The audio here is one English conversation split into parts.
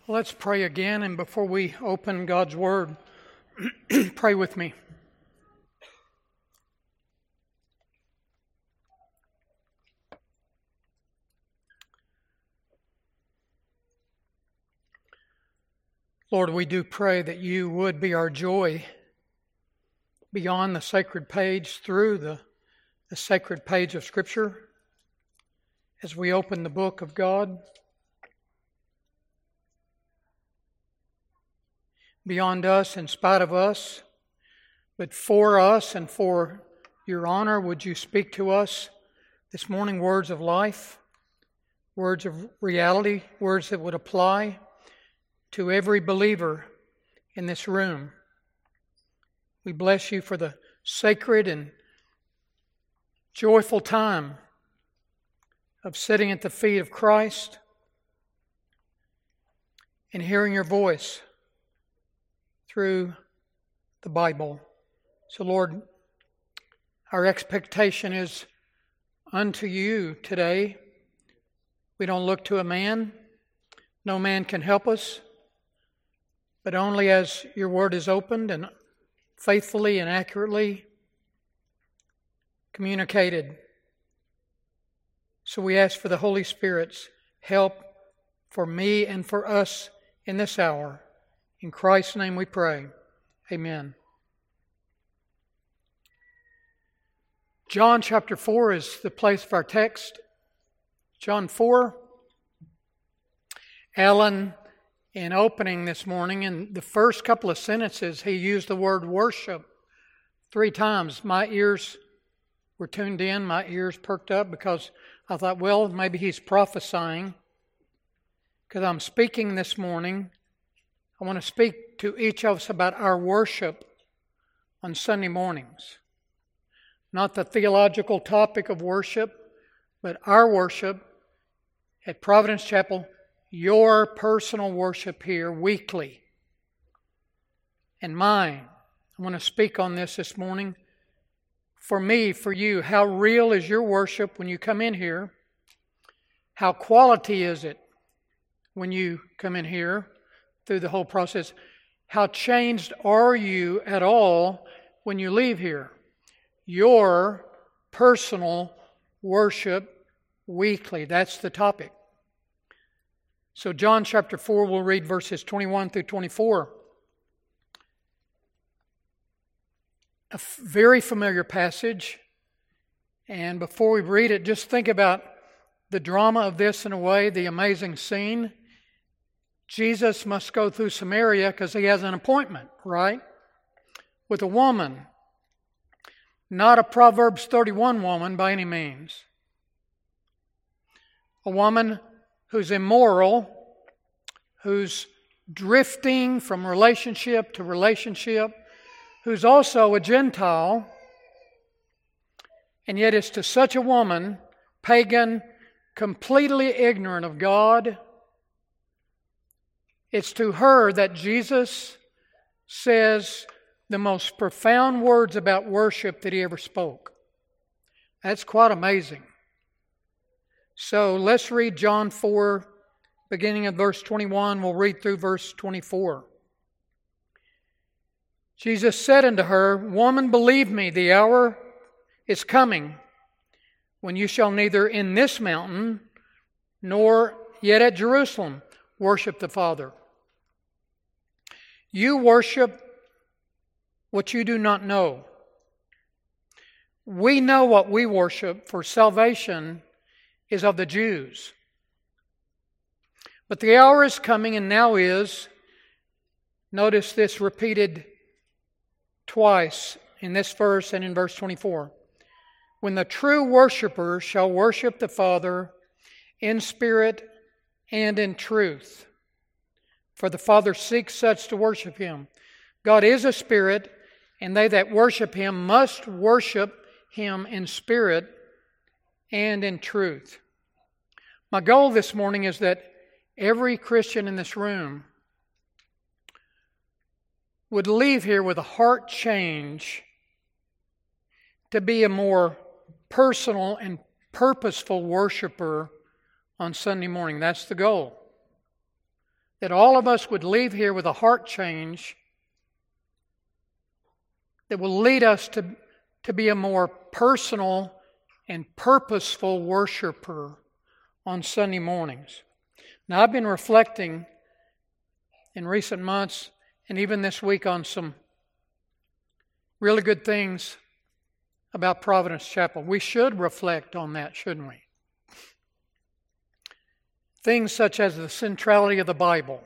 Let's pray again, and before we open God's Word, pray with me. Lord, we do pray that you would be our joy beyond the sacred page, through the sacred page of Scripture, as we open the book of God. Beyond us, in spite of us, but for us and for your honor, would you speak to us this morning words of life, words of reality, words that would apply to every believer in this room. We bless you for the sacred and joyful time of sitting at the feet of Christ and hearing your voice through the Bible. So, Lord, our expectation is unto you today. We don't look to a man. No man can help us, but only as your word is opened and faithfully and accurately communicated. So we ask for the Holy Spirit's help for me and for us in this hour. In Christ's name we pray. Amen. John chapter 4 is the place of our text. John 4. Alan, in opening this morning, in the first couple of sentences, he used the word worship 3 times. My ears were tuned in, my ears perked up, because I thought, well, maybe he's prophesying. Because I'm speaking this morning, I want to speak to each of us about our worship on Sunday mornings. Not the theological topic of worship, but our worship at Providence Chapel, your personal worship here weekly, and mine. I want to speak on this morning. For me, for you, how real is your worship when you come in here? How quality is it when you come in here through the whole process? How changed are you at all when you leave here? Your personal worship weekly. That's the topic. So John chapter 4, we'll read verses 21 through 24. A very familiar passage. And before we read it, just think about the drama of this in a way, the amazing scene. Jesus must go through Samaria because he has an appointment, right? With a woman. Not a Proverbs 31 woman by any means. A woman who's immoral, who's drifting from relationship to relationship, who's also a Gentile, and yet it's to such a woman, pagan, completely ignorant of God, it's to her that Jesus says the most profound words about worship that he ever spoke. That's quite amazing. So let's read John 4, beginning at verse 21. We'll read through verse 24. Jesus said unto her, Woman, believe me, the hour is coming when you shall neither in this mountain nor yet at Jerusalem worship the Father. You worship what you do not know. We know what we worship, for salvation is of the Jews. But the hour is coming, and now is, notice this repeated twice in this verse and in verse 24, when the true worshipers shall worship the Father in spirit and in truth. For the Father seeks such to worship Him. God is a spirit, and they that worship Him must worship Him in spirit and in truth. My goal this morning is that every Christian in this room would leave here with a heart change to be a more personal and purposeful worshiper on Sunday morning. That's the goal. that all of us would leave here with a heart change that will lead us to be a more personal and purposeful worshiper on Sunday mornings. Now, I've been reflecting in recent months and even this week on some really good things about Providence Chapel. We should reflect on that, shouldn't we? Things such as the centrality of the Bible.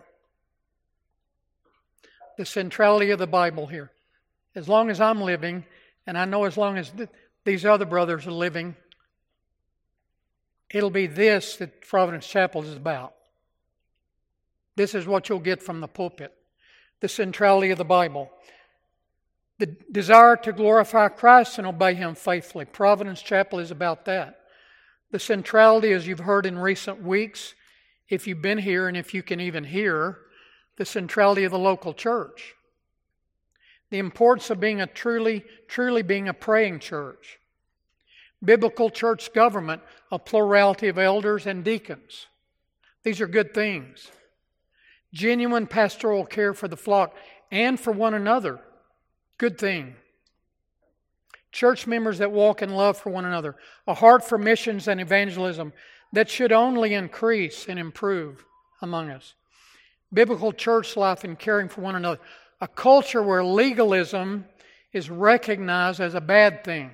The centrality of the Bible here. As long as I'm living, and I know as long as these other brothers are living, it'll be this that Providence Chapel is about. This is what you'll get from the pulpit. The centrality of the Bible. The desire to glorify Christ and obey Him faithfully. Providence Chapel is about that. The centrality, as you've heard in recent weeks, if you've been here and if you can even hear, the centrality of the local church. The importance of being truly being a praying church. Biblical church government, a plurality of elders and deacons. These are good things. Genuine pastoral care for the flock and for one another. Good thing. Church members that walk in love for one another. A heart for missions and evangelism that should only increase and improve among us. Biblical church life and caring for one another. A culture where legalism is recognized as a bad thing.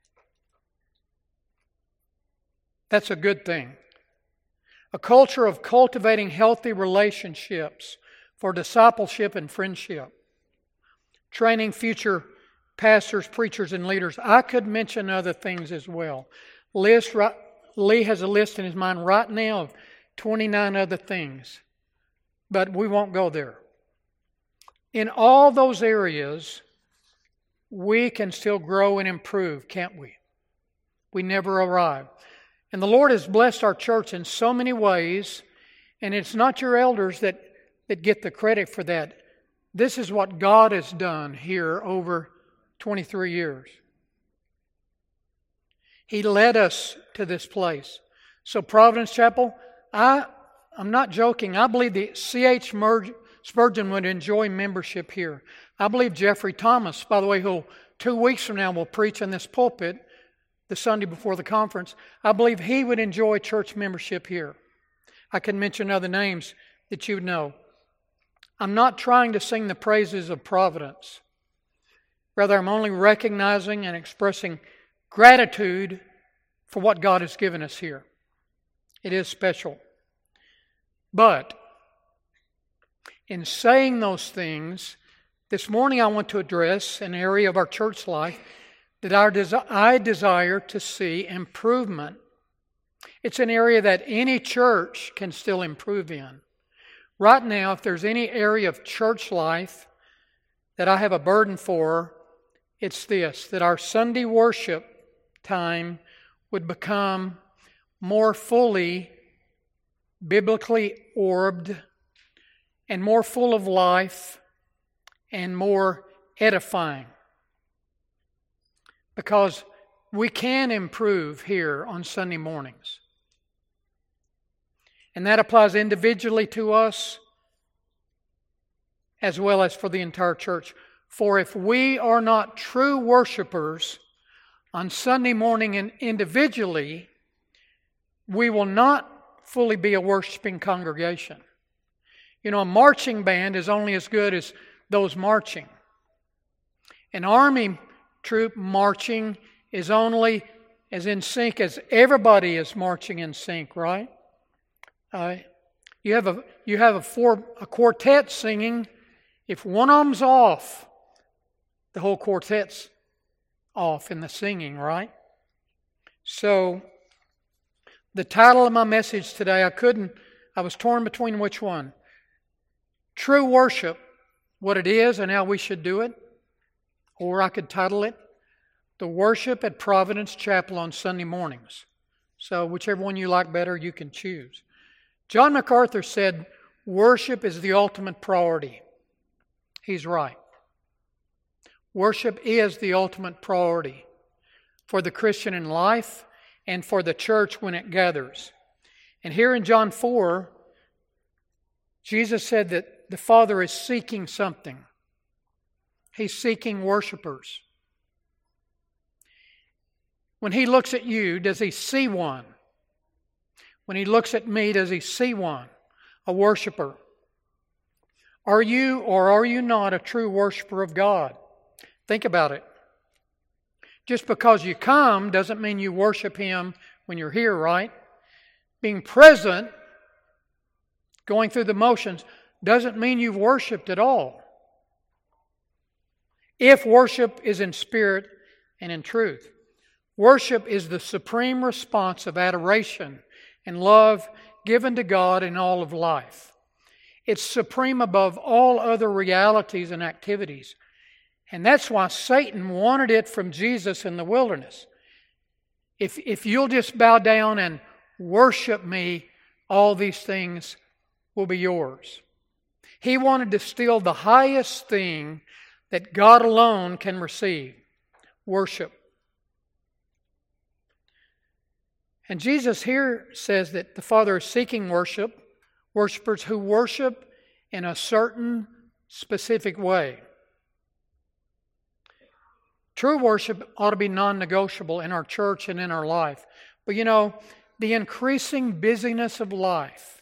That's a good thing. A culture of cultivating healthy relationships for discipleship and friendship. Training future pastors, preachers, and leaders. I could mention other things as well. Lee has a list in his mind right now of 29 other things. But we won't go there. In all those areas, we can still grow and improve, can't we? We never arrive. And the Lord has blessed our church in so many ways, and it's not your elders that get the credit for that. This is what God has done here over 23 years. He led us to this place. So Providence Chapel, I'm not joking. I believe that C.H. Spurgeon would enjoy membership here. I believe Jeffrey Thomas, by the way, who 2 weeks from now will preach in this pulpit the Sunday before the conference, I believe he would enjoy church membership here. I can mention other names that you know. I'm not trying to sing the praises of Providence. Rather, I'm only recognizing and expressing gratitude for what God has given us here. It is special. But in saying those things, this morning I want to address an area of our church life that I desire to see improvement. It's an area that any church can still improve in. Right now, if there's any area of church life that I have a burden for, it's this, that our Sunday worship time would become more fully biblically orbed and more full of life and more edifying. Because we can improve here on Sunday mornings. And that applies individually to us as well as for the entire church. For if we are not true worshipers on Sunday morning and individually, we will not fully be a worshiping congregation. You know, a marching band is only as good as those marching. An army troop marching is only as in sync as everybody is marching in sync, right? You have a quartet singing. If one of them's off, the whole quartet's off in the singing, right? So, the title of my message today, I was torn between which one. True worship, what it is and how we should do it. Or I could title it, The Worship at Providence Chapel on Sunday Mornings. So whichever one you like better, you can choose. John MacArthur said, worship is the ultimate priority. He's right. Worship is the ultimate priority for the Christian in life and for the church when it gathers. And here in John 4, Jesus said that the Father is seeking something. He's seeking worshipers. When He looks at you, does He see one? When He looks at me, does He see one? A worshiper. Are you or are you not a true worshiper of God? Think about it. Just because you come doesn't mean you worship Him when you're here, right? Being present, going through the motions, doesn't mean you've worshiped at all. If worship is in spirit and in truth. Worship is the supreme response of adoration and love given to God in all of life. It's supreme above all other realities and activities. And that's why Satan wanted it from Jesus in the wilderness. If you'll just bow down and worship me, all these things will be yours. He wanted to steal the highest thing that God alone can receive, worship. And Jesus here says that the Father is seeking worshipers who worship in a certain specific way. True worship ought to be non-negotiable in our church and in our life. But you know, the increasing busyness of life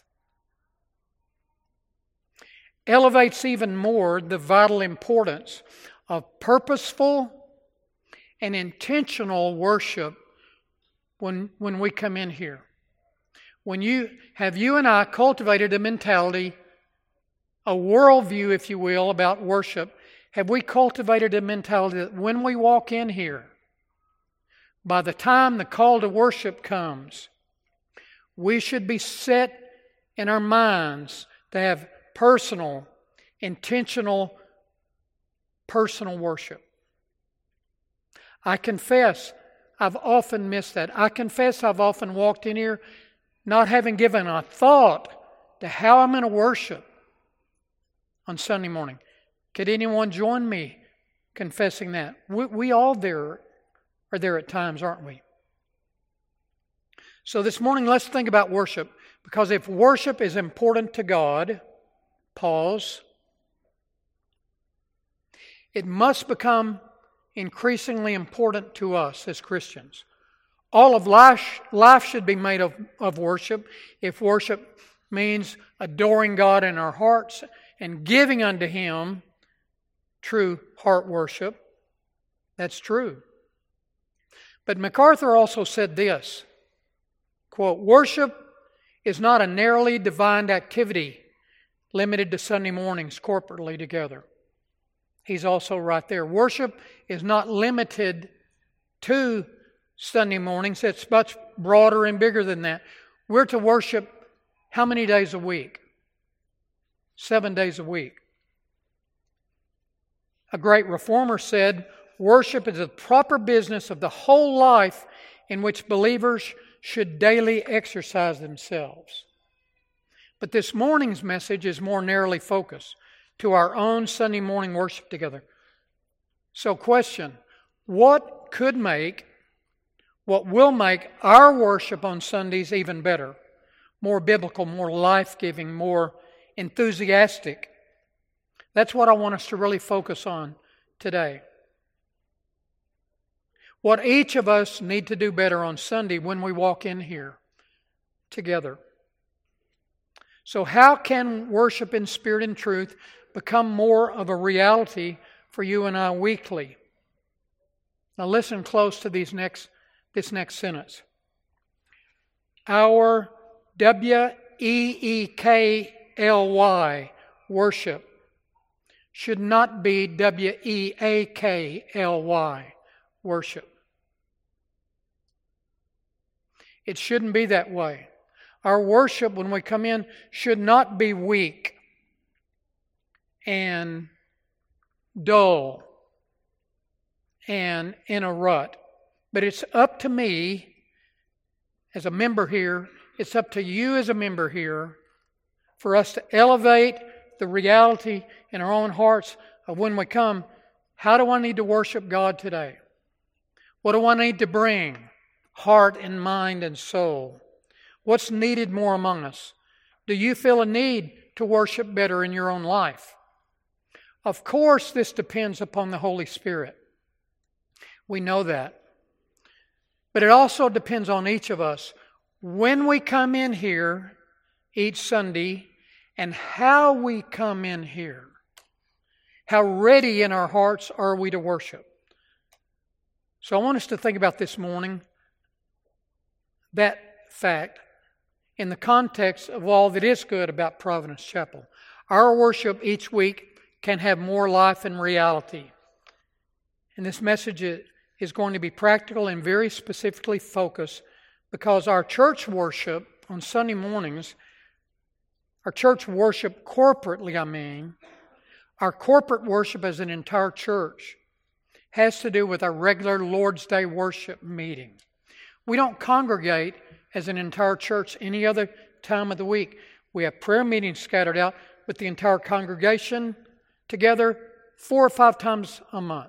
elevates even more the vital importance of purposeful and intentional worship when we come in here. You and I cultivated a mentality, a worldview, if you will, about worship? Have we cultivated a mentality that when we walk in here, by the time the call to worship comes, we should be set in our minds to have personal, intentional, personal worship? I confess I've often missed that. I confess I've often walked in here not having given a thought to how I'm going to worship on Sunday morning. Could anyone join me confessing that? We all are there at times, aren't we? So this morning, let's think about worship. Because if worship is important to God, pause, it must become increasingly important to us as Christians. All of life should be made of worship. If worship means adoring God in our hearts and giving unto Him true heart worship, that's true. But MacArthur also said this, quote, "Worship is not a narrowly defined activity limited to Sunday mornings corporately together." He's also right there. Worship is not limited to Sunday mornings. It's much broader and bigger than that. We're to worship how many days a week? 7 days a week. A great reformer said, "Worship is the proper business of the whole life in which believers should daily exercise themselves." But this morning's message is more narrowly focused to our own Sunday morning worship together. So question, what will make our worship on Sundays even better, more biblical, more life-giving, more enthusiastic? That's what I want us to really focus on today. What each of us need to do better on Sunday when we walk in here together. So how can worship in spirit and truth become more of a reality for you and I weekly? Now listen close to this next sentence. Our WEEKLY worship should not be WEAKLY worship. It shouldn't be that way. Our worship when we come in should not be weak and dull and in a rut. But it's up to me as a member here, it's up to you as a member here for us to elevate the reality in our own hearts of when we come, how do I need to worship God today? What do I need to bring? Heart and mind and soul. What's needed more among us? Do you feel a need to worship better in your own life? Of course, this depends upon the Holy Spirit. We know that. But it also depends on each of us. When we come in here each Sunday and how we come in here. How ready in our hearts are we to worship? So I want us to think about this morning that fact in the context of all that is good about Providence Chapel. Our worship each week can have more life and reality. And this message is going to be practical and very specifically focused because our church worship on Sunday mornings, our church worship corporately, our corporate worship as an entire church has to do with our regular Lord's Day worship meeting. We don't congregate as an entire church any other time of the week. We have prayer meetings scattered out with the entire congregation together 4 or 5 times a month.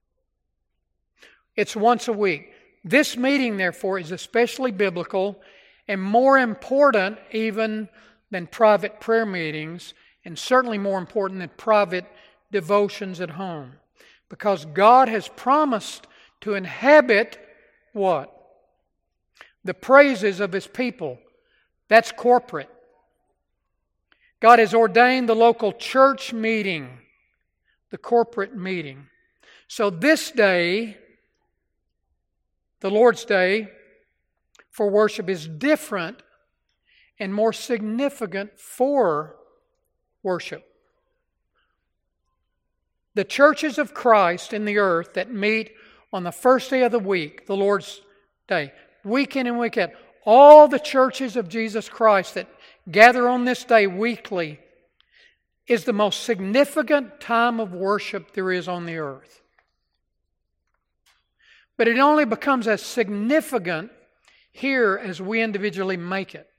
It's once a week. This meeting, therefore, is especially biblical and more important even than private prayer meetings, and certainly more important than private devotions at home. Because God has promised to inhabit what? The praises of His people. That's corporate. God has ordained the local church meeting, the corporate meeting. So this day, the Lord's Day for worship, is different and more significant for worship. The churches of Christ in the earth that meet on the first day of the week, the Lord's Day, week in and week out, all the churches of Jesus Christ that gather on this day weekly, is the most significant time of worship there is on the earth. But it only becomes as significant here as we individually make it.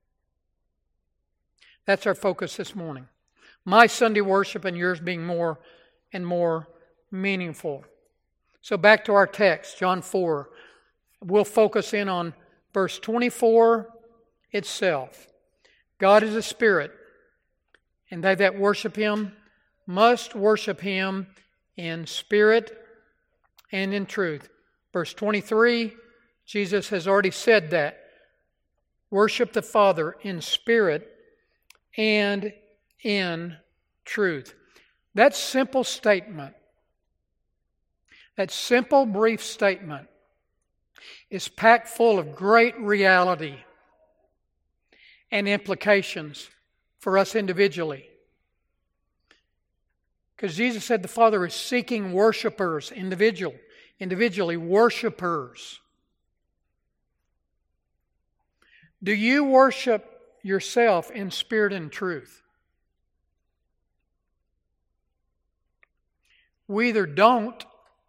That's our focus this morning. My Sunday worship and yours being more and more meaningful. So back to our text, John 4. We'll focus in on verse 24 itself. God is a spirit, and they that worship Him must worship Him in spirit and in truth. Verse 23, Jesus has already said that. Worship the Father in spirit and in truth. That simple statement, that simple brief statement, is packed full of great reality and implications for us individually. Because Jesus said the Father is seeking worshipers, individually worshipers. Do you worship yourself in spirit and truth? We either don't,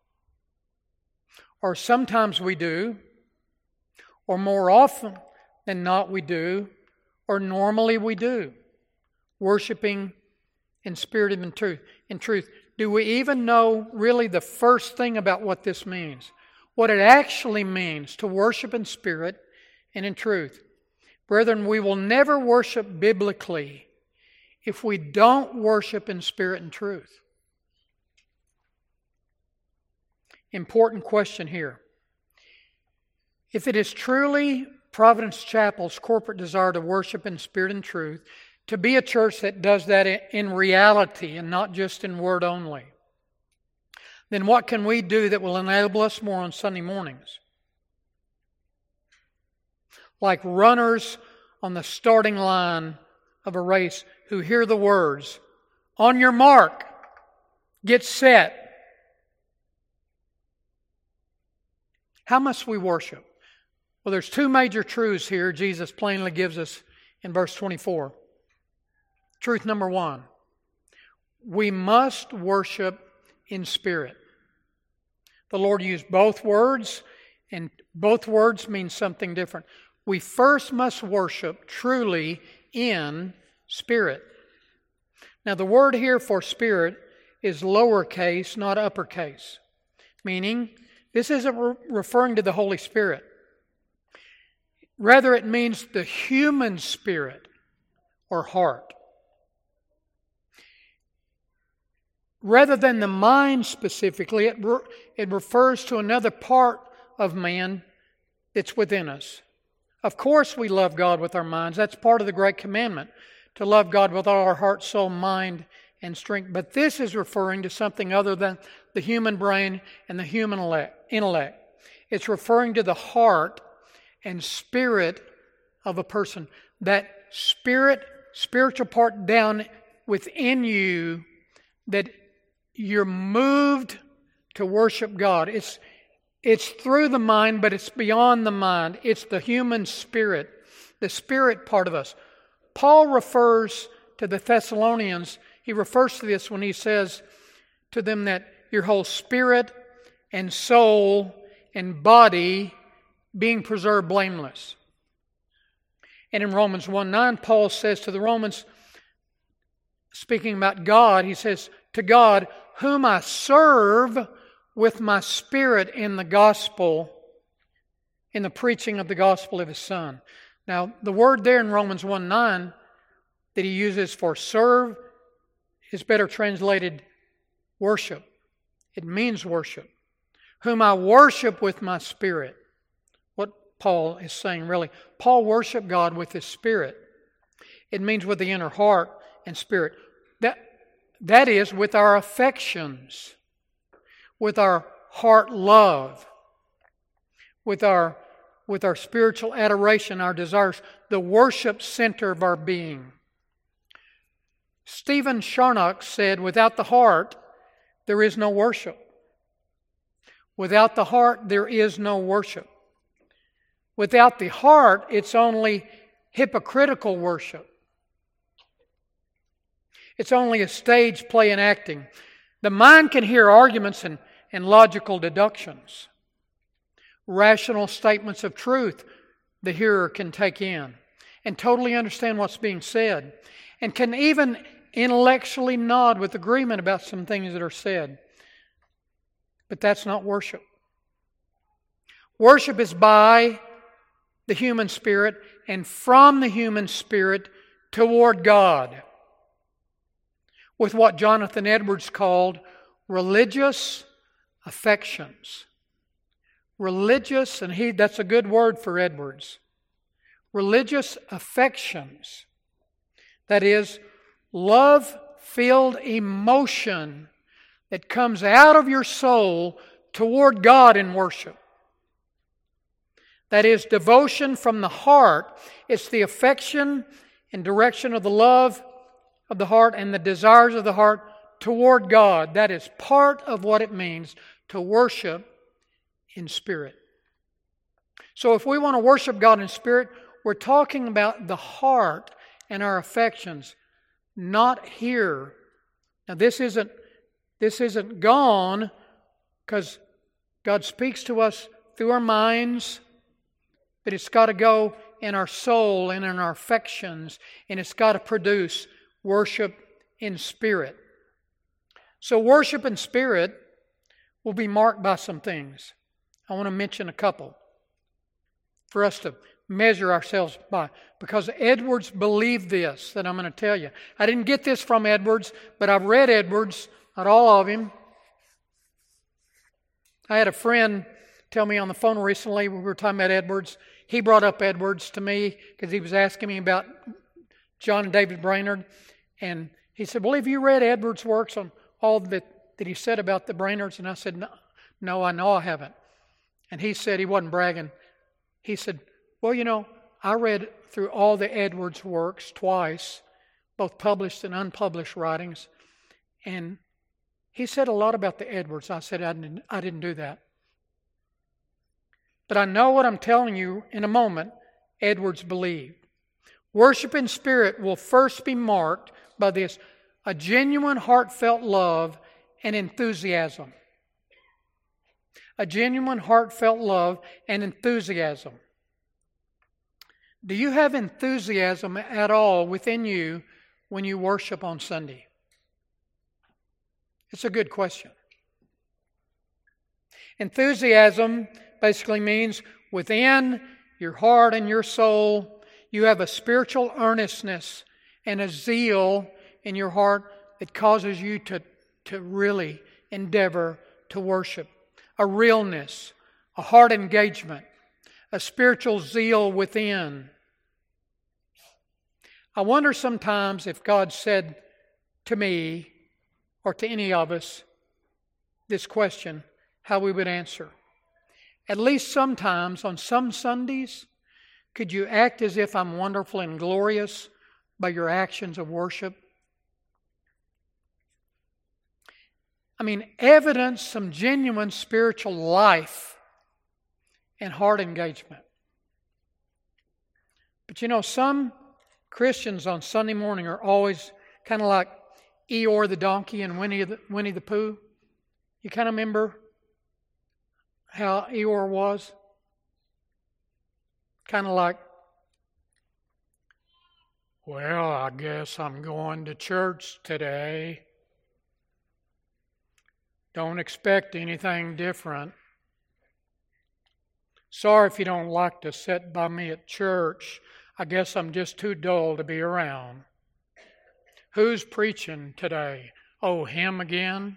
or sometimes we do, or more often than not we do, or normally we do, worshiping in spirit and in truth. Do we even know really the first thing about what this means? What it actually means to worship in spirit and in truth? Brethren, we will never worship biblically if we don't worship in spirit and truth. Important question here. If it is truly Providence Chapel's corporate desire to worship in spirit and truth, to be a church that does that in reality and not just in word only, then what can we do that will enable us more on Sunday mornings? Like runners on the starting line of a race who hear the words, "On your mark, get set." How must we worship? Well, there's 2 major truths here Jesus plainly gives us in verse 24. Truth number 1, we must worship in spirit. The Lord used both words, and both words mean something different. We first must worship truly in spirit. Now, the word here for spirit is lowercase, not uppercase, meaning this isn't referring to the Holy Spirit. Rather, it means the human spirit or heart. rather than the mind specifically, it refers to another part of man that's within us. Of course we love God with our minds. That's part of the Great Commandment, to love God with all our heart, soul, mind, and strength. But this is referring to something other than the human brain and the human intellect. It's referring to the heart and spirit of a person. That spiritual part down within you that you're moved to worship God. It's through the mind, but it's beyond the mind. It's the human spirit, the spirit part of us. Paul refers to the Thessalonians, he refers to this when he says to them that your whole spirit and soul and body being preserved blameless. And in Romans 1:9, Paul says to the Romans, speaking about God, he says, to God, whom I serve with my spirit in the gospel, in the preaching of the gospel of His Son. Now, the word there in Romans 1:9 that he uses for serve is better translated worship. It means worship. Whom I worship with my spirit. What Paul is saying, really. Paul worshiped God with his spirit. It means with the inner heart and spirit. That is, with our affections, with our heart love, with our spiritual adoration, our desires, the worship center of our being. Stephen Charnock said, without the heart, there is no worship. Without the heart, there is no worship. Without the heart, it's only hypocritical worship. It's only a stage play and acting. The mind can hear arguments and logical deductions. Rational statements of truth the hearer can take in and totally understand what's being said, and can even intellectually nod with agreement about some things that are said. But that's not worship. Worship is by the human spirit and from the human spirit toward God, with what Jonathan Edwards called religious affections. Religious, and that's a good word for Edwards. Religious affections. That is, love-filled emotion that comes out of your soul toward God in worship. That is, devotion from the heart. It's the affection and direction of the love of the heart and the desires of the heart toward God. That is part of what it means to worship in spirit. So if we want to worship God in spirit, we're talking about the heart and our affections, not here. Now this isn't gone, because God speaks to us through our minds, but it's got to go in our soul and in our affections, and it's got to produce worship in spirit. So worship in spirit will be marked by some things. I want to mention a couple for us to measure ourselves by, because Edwards believed this that I'm going to tell you. I didn't get this from Edwards, but I've read Edwards, not all of him. I had a friend tell me on the phone recently, we were talking about Edwards. He brought up Edwards to me because he was asking me about John and David Brainerd. And he said, well, have you read Edwards' works on all that he said about the Brainards? And I said, no, I know I haven't. And he said, he wasn't bragging. He said, well, I read through all the Edwards works twice, both published and unpublished writings. And he said a lot about the Edwards. I said, I didn't do that. But I know what I'm telling you in a moment, Edwards believed. Worship in spirit will first be marked by this, a genuine heartfelt love and enthusiasm. A genuine heartfelt love and enthusiasm. Do you have enthusiasm at all within you when you worship on Sunday? It's a good question. Enthusiasm basically means within your heart and your soul, you have a spiritual earnestness and a zeal in your heart that causes you to really endeavor to worship. A realness, a heart engagement, a spiritual zeal within. I wonder sometimes if God said to me or to any of us this question, how we would answer. At least sometimes on some Sundays, could you act as if I'm wonderful and glorious by your actions of worship? I mean, evidence some genuine spiritual life and heart engagement. But you know, some Christians on Sunday morning are always kind of like Eeyore the donkey and Winnie the Pooh. You kind of remember how Eeyore was? Kind of like, well, I guess I'm going to church today. Don't expect anything different. Sorry if you don't like to sit by me at church. I guess I'm just too dull to be around. Who's preaching today? Oh, him again?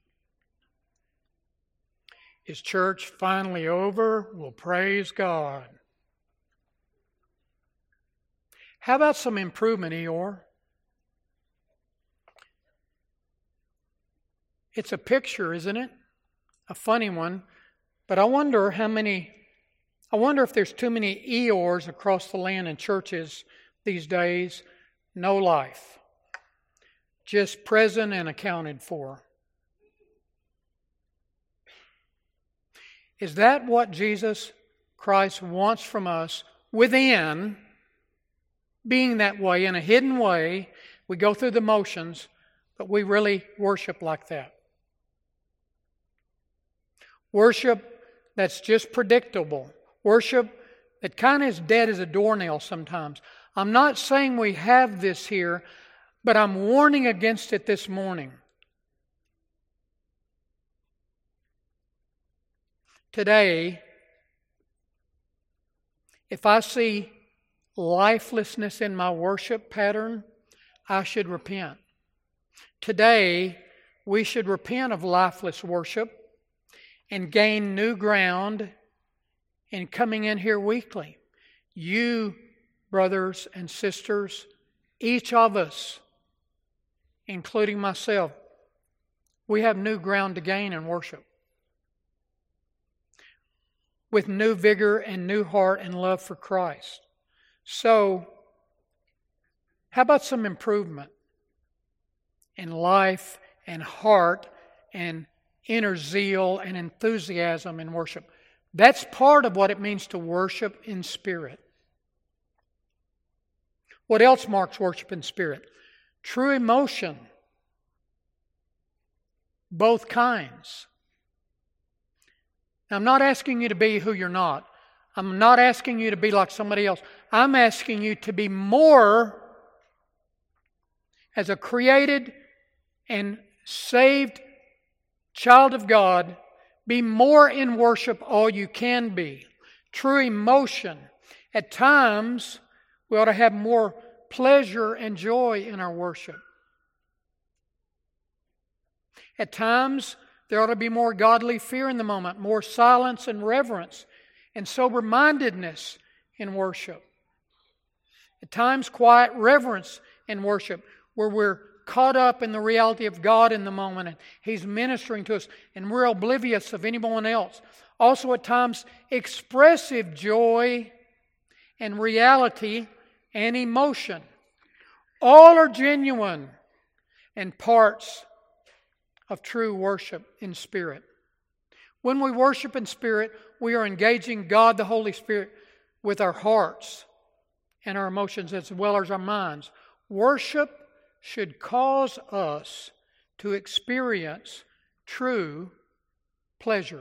Is church finally over? Well, praise God. How about some improvement, Eeyore? It's a picture, isn't it? A funny one. But I wonder if there's too many Eeyores across the land in churches these days. No life. Just present and accounted for. Is that what Jesus Christ wants from us within? Being that way, in a hidden way, we go through the motions, but we really worship like that. Worship that's just predictable. Worship that kind of is dead as a doornail sometimes. I'm not saying we have this here, but I'm warning against it this morning. Today, if I see lifelessness in my worship pattern, I should repent. Today, we should repent of lifeless worship and gain new ground in coming in here weekly. You, brothers and sisters, each of us, including myself, we have new ground to gain in worship. With new vigor and new heart and love for Christ. So, how about some improvement in life and heart and inner zeal and enthusiasm in worship? That's part of what it means to worship in spirit. What else marks worship in spirit? True emotion. Both kinds. Now, I'm not asking you to be who you're not. I'm not asking you to be like somebody else. I'm asking you to be more as a created and saved child of God. Be more in worship all you can be. True emotion. At times, we ought to have more pleasure and joy in our worship. At times, there ought to be more godly fear in the moment, more silence and reverence and sober-mindedness in worship. At times, quiet reverence in worship, where we're caught up in the reality of God in the moment and He's ministering to us and we're oblivious of anyone else. Also at times, expressive joy and reality and emotion. All are genuine and parts of true worship in spirit. When we worship in spirit, we are engaging God the Holy Spirit with our hearts and our emotions as well as our minds. Worship should cause us to experience true pleasure.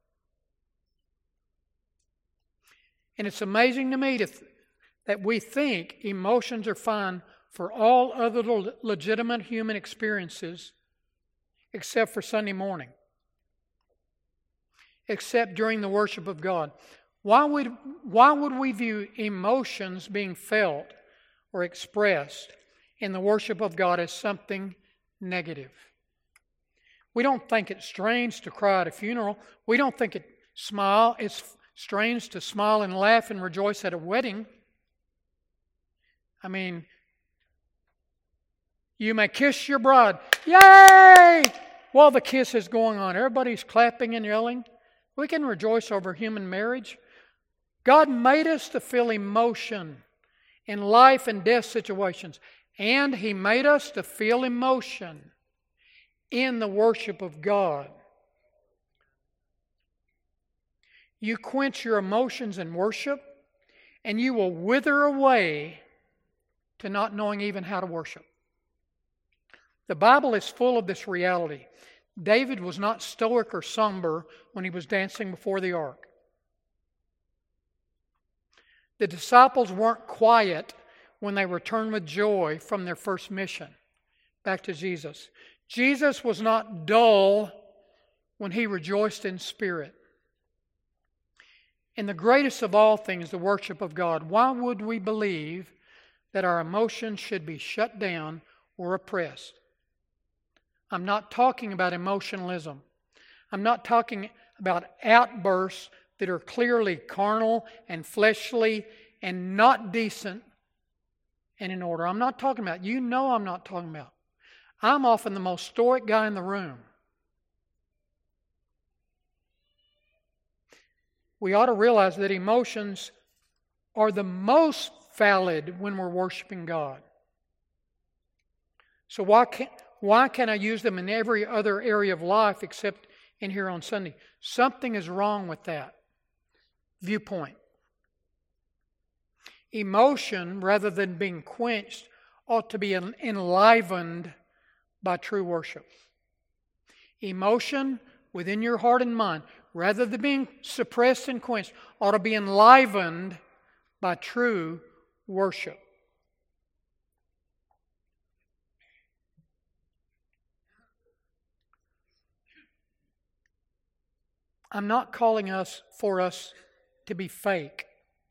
And it's amazing to me that we think emotions are fine for all other legitimate human experiences except for Sunday morning, except during the worship of God. Why would we view emotions being felt or expressed in the worship of God as something negative? We don't think it's strange to cry at a funeral. We don't think it's strange to smile and laugh and rejoice at a wedding. I mean, you may kiss your bride. Yay! While the kiss is going on, everybody's clapping and yelling. We can rejoice over human marriage. God made us to feel emotion in life and death situations. And He made us to feel emotion in the worship of God. You quench your emotions in worship, and you will wither away to not knowing even how to worship. The Bible is full of this reality. David was not stoic or somber when he was dancing before the ark. The disciples weren't quiet when they returned with joy from their first mission back to Jesus. Jesus was not dull when He rejoiced in spirit. In the greatest of all things, the worship of God, why would we believe that our emotions should be shut down or repressed? I'm not talking about emotionalism. I'm not talking about outbursts that are clearly carnal and fleshly and not decent and in order. I'm not talking about, I'm not talking about. I'm often the most stoic guy in the room. We ought to realize that emotions are the most valid when we're worshiping God. So why can't I use them in every other area of life except in here on Sunday? Something is wrong with that viewpoint. Emotion, rather than being quenched, ought to be enlivened by true worship. Emotion within your heart and mind, rather than being suppressed and quenched, ought to be enlivened by true worship. I'm not calling for us to be fake.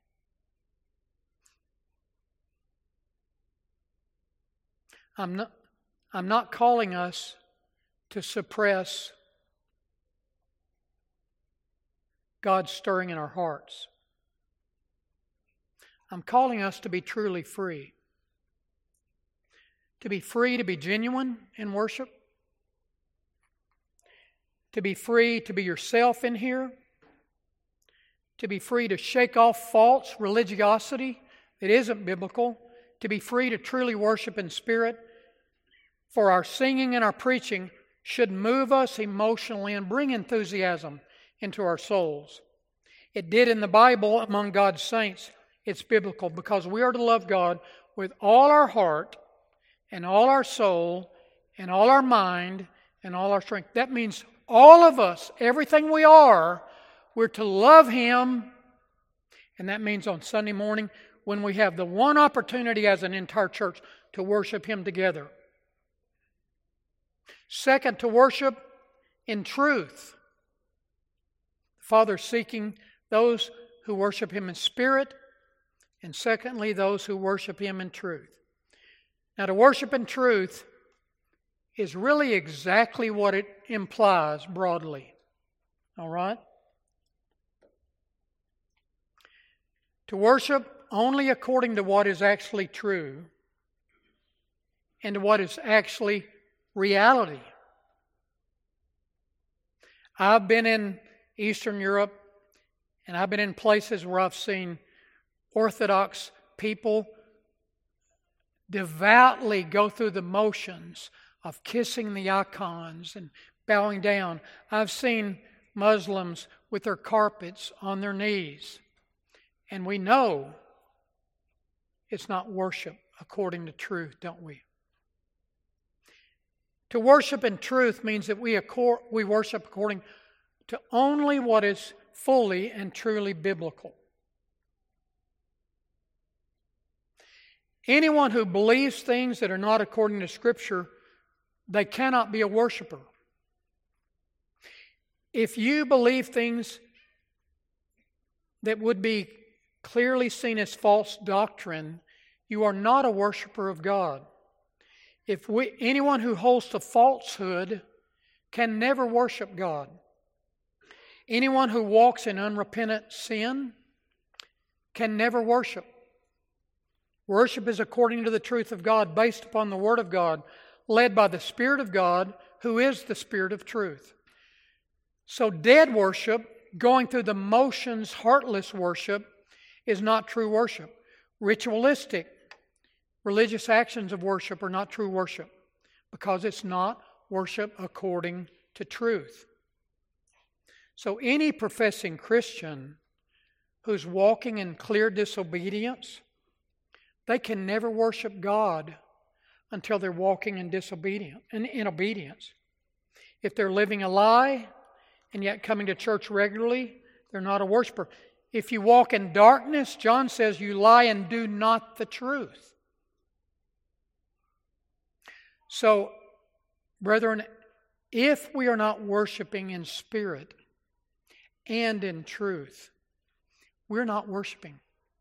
I'm not calling us to suppress God's stirring in our hearts. I'm calling us to be truly free. To be free to be genuine in worship. To be free to be yourself in here. To be free to shake off false religiosity that isn't biblical. To be free to truly worship in spirit. For our singing and our preaching should move us emotionally and bring enthusiasm into our souls. It did in the Bible among God's saints. It's biblical because we are to love God with all our heart and all our soul and all our mind and all our strength. That means all of us, everything we are, we're to love Him. And that means on Sunday morning when we have the one opportunity as an entire church to worship Him together. Second, to worship in truth. The Father seeking those who worship Him in spirit, and secondly, those who worship Him in truth. Now, to worship in truth is really exactly what it implies broadly. All right? To worship only according to what is actually true and to what is actually reality. I've been in Eastern Europe and I've been in places where I've seen Orthodox people devoutly go through the motions of kissing the icons and bowing down. I've seen Muslims with their carpets on their knees. And we know it's not worship according to truth, don't we? To worship in truth means that we worship according to only what is fully and truly biblical. Anyone who believes things that are not according to Scripture, they cannot be a worshiper. If you believe things that would be clearly seen as false doctrine, you are not a worshiper of God. Anyone who holds to falsehood can never worship God. Anyone who walks in unrepentant sin can never worship. Worship is according to the truth of God, based upon the Word of God, led by the Spirit of God, who is the Spirit of truth. So dead worship, going through the motions, heartless worship, is not true worship. Ritualistic, religious actions of worship are not true worship, because it's not worship according to truth. So any professing Christian who's walking in clear disobedience, they can never worship God until they're walking in disobedience, in obedience. If they're living a lie and yet coming to church regularly, they're not a worshiper. If you walk in darkness, John says you lie and do not the truth. So, brethren, if we are not worshiping in spirit and in truth, we're not worshiping.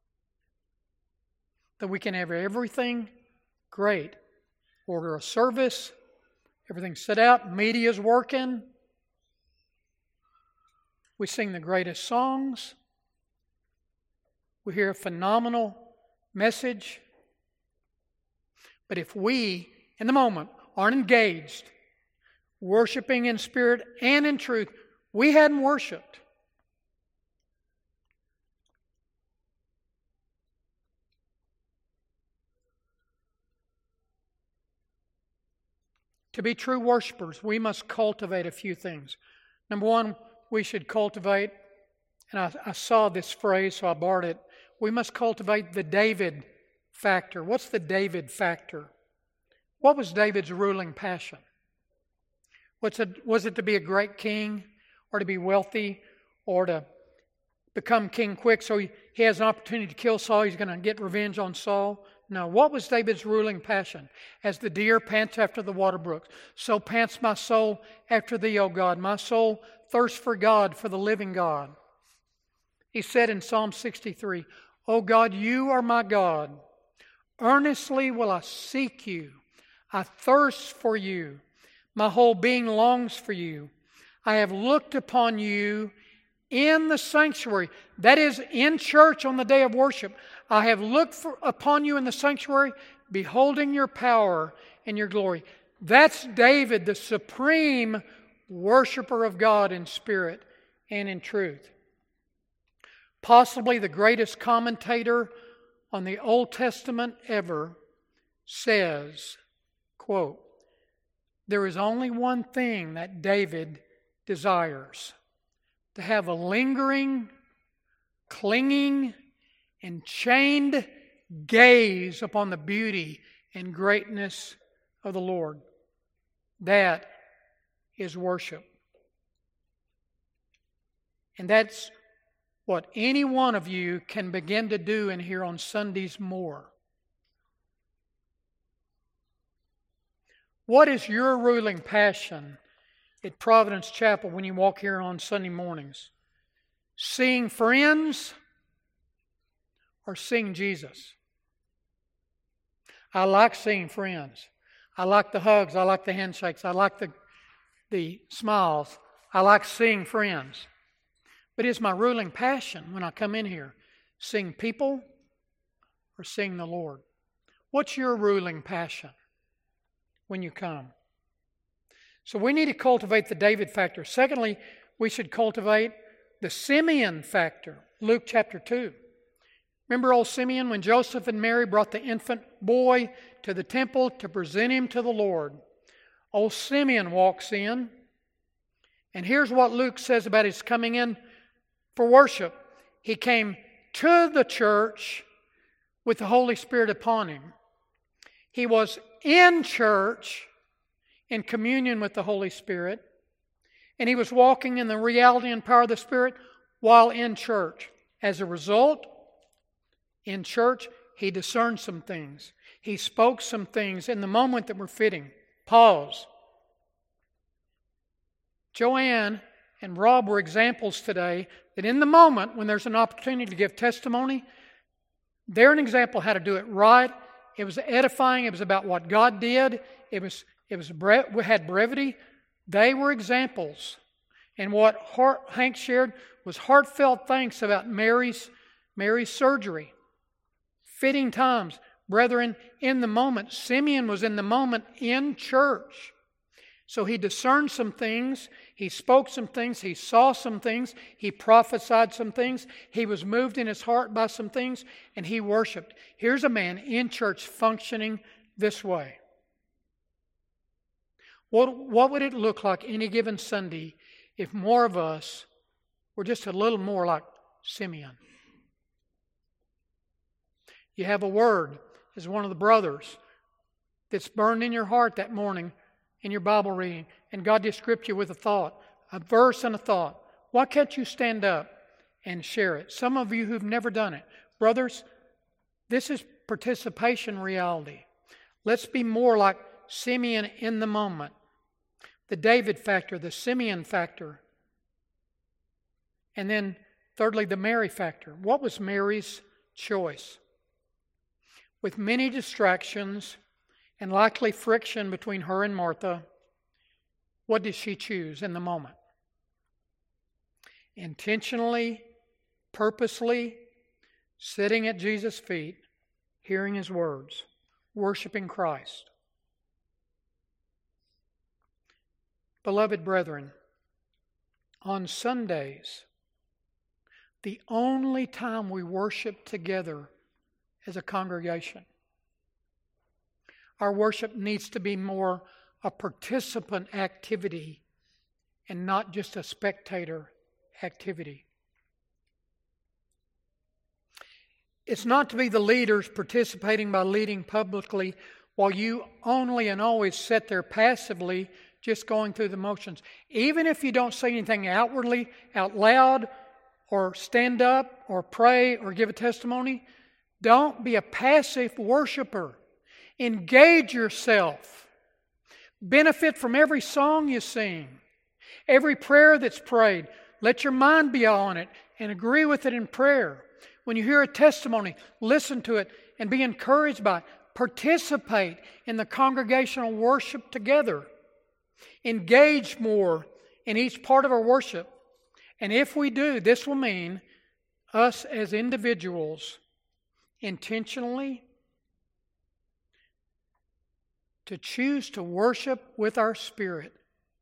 That we can have everything great. Order a service, everything's set out, media's working. We sing the greatest songs. We hear a phenomenal message. But if we, in the moment, aren't engaged, worshiping in spirit and in truth, we hadn't worshiped. To be true worshipers, we must cultivate a few things. Number one, we should cultivate, and I saw this phrase, so I borrowed it. We must cultivate the David factor. What's the David factor? What was David's ruling passion? Was it to be a great king, or to be wealthy, or to become king quick so he has an opportunity to kill Saul? He's going to get revenge on Saul? No. What was David's ruling passion? As the deer pants after the water brooks, so pants my soul after thee, O God. My soul thirsts for God, for the living God. He said in Psalm 63, O God, you are my God. Earnestly will I seek you. I thirst for you. My whole being longs for you. I have looked upon you in the sanctuary. That is, in church on the day of worship. I have looked upon you in the sanctuary, beholding your power and your glory. That's David, the supreme worshiper of God in spirit and in truth. Possibly the greatest commentator on the Old Testament ever says, quote, there is only one thing that David desires: to have a lingering, clinging, and chained gaze upon the beauty and greatness of the Lord. That is worship. And that's what any one of you can begin to do in here on Sundays more. What is your ruling passion at Providence Chapel when you walk here on Sunday mornings? Seeing friends or seeing Jesus? I like seeing friends. I like the hugs. I like the handshakes. I like the smiles. I like seeing friends. But is my ruling passion when I come in here seeing people or seeing the Lord? What's your ruling passion when you come? So we need to cultivate the David factor. Secondly, we should cultivate the Simeon factor. Luke chapter 2. Remember old Simeon when Joseph and Mary brought the infant boy to the temple to present him to the Lord? Old Simeon walks in, and here's what Luke says about his coming in for worship. He came to the church with the Holy Spirit upon him. He was in church in communion with the Holy Spirit, and he was walking in the reality and power of the Spirit while in church. As a result, in church, he discerned some things. He spoke some things in the moment that were fitting. Pause. Joanne and Rob were examples today that in the moment when there's an opportunity to give testimony, they're an example how to do it right. It was edifying. It was about what God did. We had brevity. They were examples. And what Hank shared was heartfelt thanks about Mary's surgery. Fitting times. Brethren, in the moment, Simeon was in the moment in church. So he discerned some things, he spoke some things, he saw some things, he prophesied some things, he was moved in his heart by some things, and he worshiped. Here's a man in church functioning this way. What would it look like any given Sunday if more of us were just a little more like Simeon? You have a word as one of the brothers that's burned in your heart that morning in your Bible reading, and God just gripped you with a thought, a verse and a thought. Why can't you stand up and share it? Some of you who've never done it. Brothers, this is participation reality. Let's be more like Simeon in the moment. The David factor, the Simeon factor. And then, thirdly, the Mary factor. What was Mary's choice? With many distractions and likely friction between her and Martha, what did she choose in the moment? Intentionally, purposely, sitting at Jesus' feet, hearing His words, worshiping Christ. Beloved brethren, on Sundays, the only time we worship together as a congregation, our worship needs to be more a participant activity and not just a spectator activity. It's not to be the leaders participating by leading publicly while you only and always sit there passively just going through the motions. Even if you don't say anything outwardly, out loud, or stand up, or pray, or give a testimony, don't be a passive worshiper. Engage yourself. Benefit from every song you sing, every prayer that's prayed. Let your mind be on it and agree with it in prayer. When you hear a testimony, listen to it and be encouraged by it. Participate in the congregational worship together. Engage more in each part of our worship. And if we do, this will mean us as individuals intentionally to choose to worship with our spirit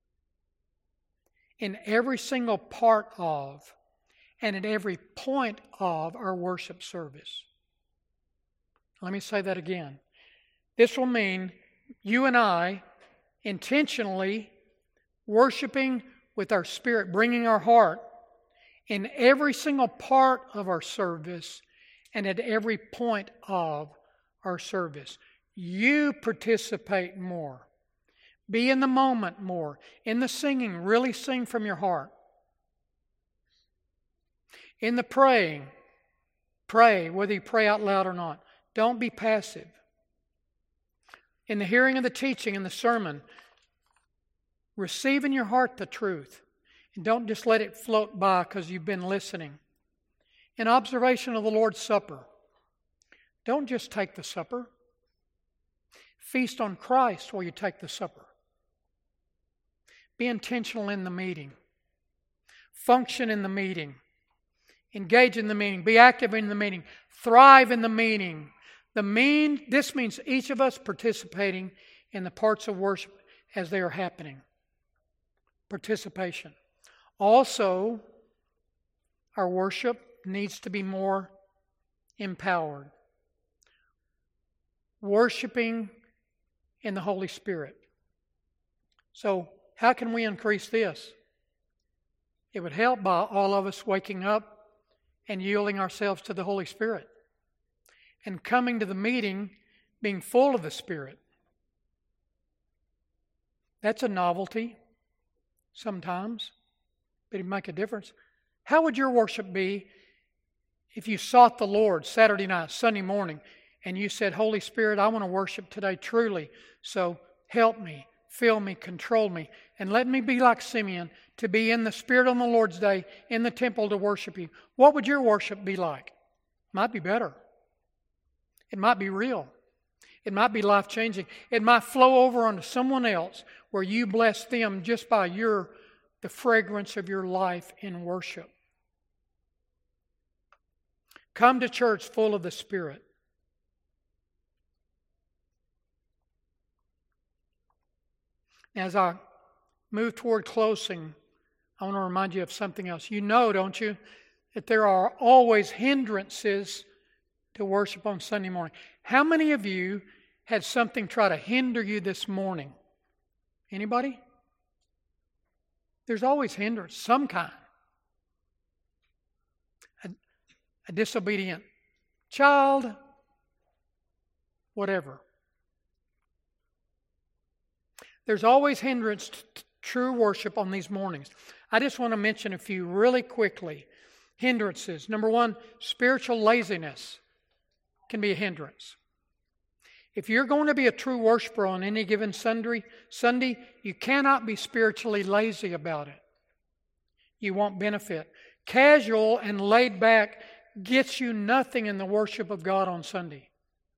in every single part of and at every point of our worship service. Let me say that again. This will mean you and I intentionally worshiping with our spirit, bringing our heart in every single part of our service and at every point of our service. You participate more. Be in the moment more. In the singing, really sing from your heart. In the praying, pray, whether you pray out loud or not. Don't be passive. In the hearing of the teaching and the sermon, receive in your heart the truth. And don't just let it float by because you've been listening. In observation of the Lord's Supper, don't just take the supper. Feast on Christ while you take the supper. Be intentional in the meeting. Function in the meeting. Engage in the meeting. Be active in the meeting. Thrive in the meeting. This means each of us participating in the parts of worship as they are happening. Participation. Also, our worship needs to be more empowered. Worshiping in the Holy Spirit. So, how can we increase this? It would help by all of us waking up and yielding ourselves to the Holy Spirit and coming to the meeting being full of the Spirit. That's a novelty sometimes, but it make a difference. How would your worship be if you sought the Lord Saturday night, Sunday morning, and you said, Holy Spirit, I want to worship today truly, so help me, fill me, control me, and let me be like Simeon, to be in the Spirit on the Lord's day, in the temple to worship you. What would your worship be like? It might be better. It might be real. It might be life-changing. It might flow over onto someone else where you bless them just by the fragrance of your life in worship. Come to church full of the Spirit. As I move toward closing, I want to remind you of something else. You know, don't you, that there are always hindrances to worship on Sunday morning. How many of you had something try to hinder you this morning? Anybody? There's always hindrance, some kind. A disobedient child, whatever. There's always hindrance to true worship on these mornings. I just want to mention a few really quickly. Hindrances. Number one, spiritual laziness can be a hindrance. If you're going to be a true worshiper on any given Sunday, you cannot be spiritually lazy about it. You won't benefit. Casual and laid back gets you nothing in the worship of God on Sunday.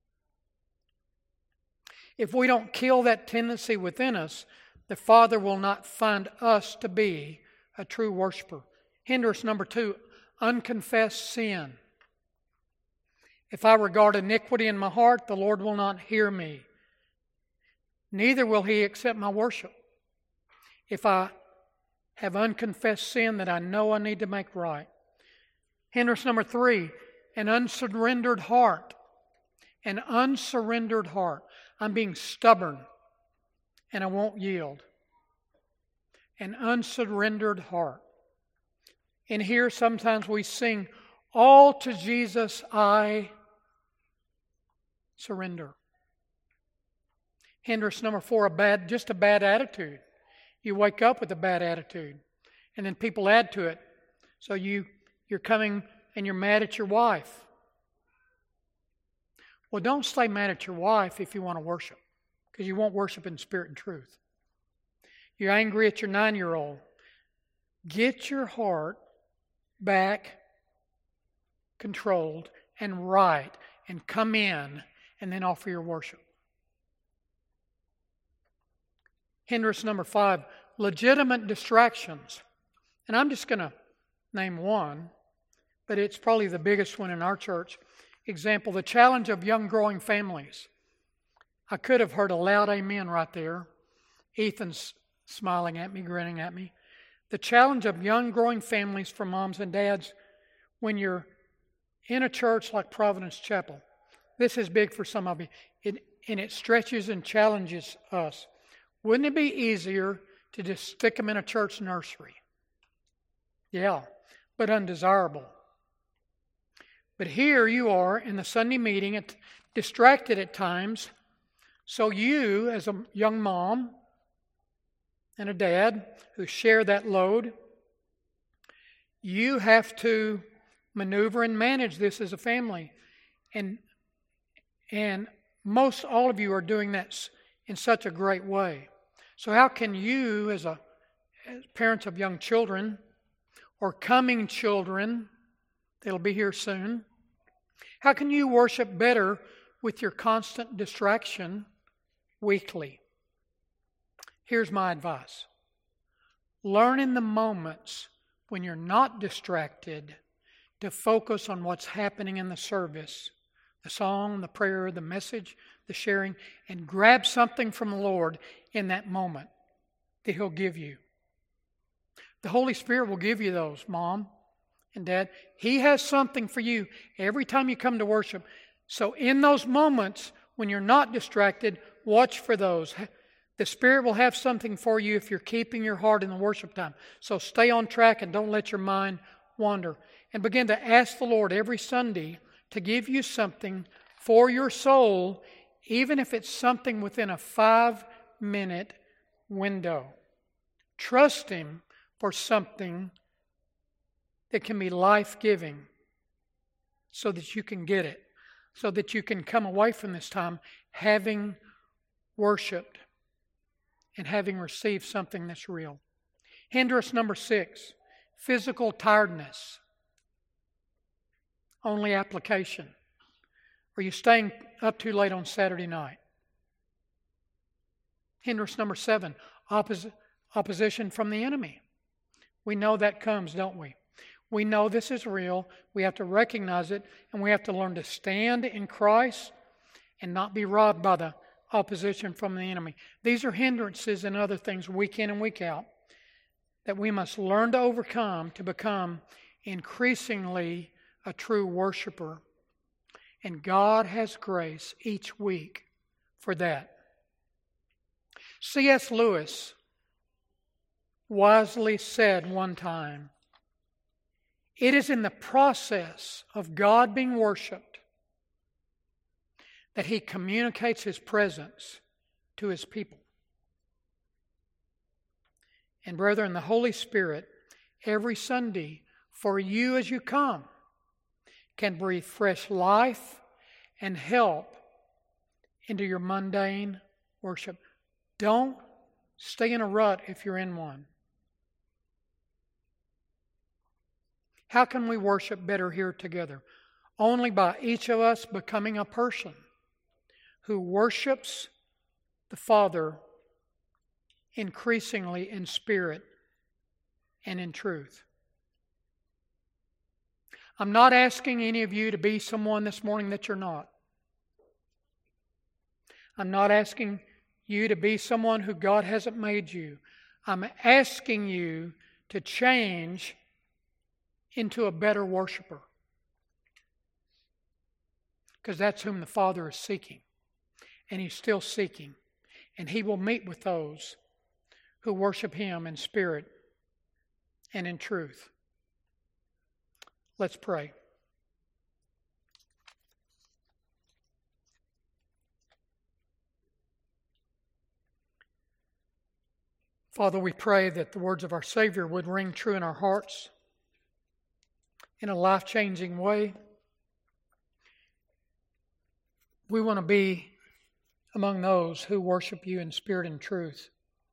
If we don't kill that tendency within us, the Father will not find us to be a true worshiper. Hindrance number two, unconfessed sin. If I regard iniquity in my heart, the Lord will not hear me. Neither will He accept my worship. If I have unconfessed sin that I know I need to make right. Hindrance number three, an unsurrendered heart. An unsurrendered heart. I'm being stubborn and I won't yield. An unsurrendered heart. In here, sometimes we sing, all to Jesus I surrender. Hindrance number four, just a bad attitude. You wake up with a bad attitude, and then people add to it. So you're coming and you're mad at your wife. Well, don't stay mad at your wife if you want to worship, because you won't worship in spirit and truth. You're angry at your 9-year-old. Get your heart back controlled and right, and come in and then offer your worship. Hindrance number 5, legitimate distractions. And I'm just going to name one, but it's probably the biggest one in our church. Example, the challenge of young growing families. I could have heard a loud amen right there. Ethan's smiling at me, grinning at me. The challenge of young growing families for moms and dads when you're in a church like Providence Chapel. This is big for some of you. And it stretches and challenges us. Wouldn't it be easier to just stick them in a church nursery? Yeah, but undesirable. But here you are in the Sunday meeting, distracted at times. So you, as a young mom and a dad who share that load, you have to maneuver and manage this as a family. And most all of you are doing that in such a great way. So how can you, as parents of young children or coming children, they'll be here soon, how can you worship better with your constant distraction weekly? Here's my advice. Learn in the moments when you're not distracted to focus on what's happening in the service, the song, the prayer, the message, the sharing, and grab something from the Lord in that moment that He'll give you. The Holy Spirit will give you those, Mom and Dad. He has something for you every time you come to worship. So in those moments when you're not distracted, watch for those. The Spirit will have something for you if you're keeping your heart in the worship time. So stay on track and don't let your mind wander. And begin to ask the Lord every Sunday to give you something for your soul, even if it's something within a 5-minute window. Trust Him for something that can be life-giving so that you can get it, so that you can come away from this time having worshiped and having received something that's real. Hindrance number 6, physical tiredness. Only application. Are you staying up too late on Saturday night? Hindrance number 7, opposition from the enemy. We know that comes, don't we? We know this is real. We have to recognize it, and we have to learn to stand in Christ and not be robbed by the opposition from the enemy. These are hindrances and other things week in and week out that we must learn to overcome to become increasingly a true worshiper. And God has grace each week for that. C.S. Lewis wisely said one time, "It is in the process of God being worshipped that He communicates His presence to His people." And brethren, the Holy Spirit, every Sunday, for you as you come, can breathe fresh life and help into your mundane worship. Don't stay in a rut if you're in one. How can we worship better here together? Only by each of us becoming a person who worships the Father increasingly in spirit and in truth. I'm not asking any of you to be someone this morning that you're not. I'm not asking you to be someone who God hasn't made you. I'm asking you to change into a better worshiper. Because that's whom the Father is seeking. And He's still seeking. And He will meet with those who worship Him in spirit and in truth. Let's pray. Father, we pray that the words of our Savior would ring true in our hearts in a life-changing way. We want to be among those who worship You in spirit and truth.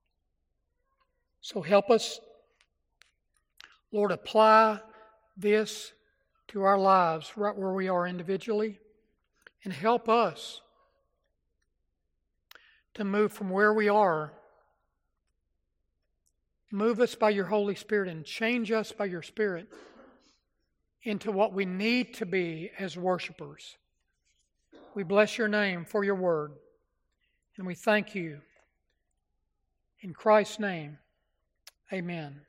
So help us, Lord, apply this to our lives right where we are individually, and help us to move from where we are. Move us by Your Holy Spirit and change us by Your Spirit into what we need to be as worshipers. We bless Your name for Your word, and we thank You. In Christ's name, amen.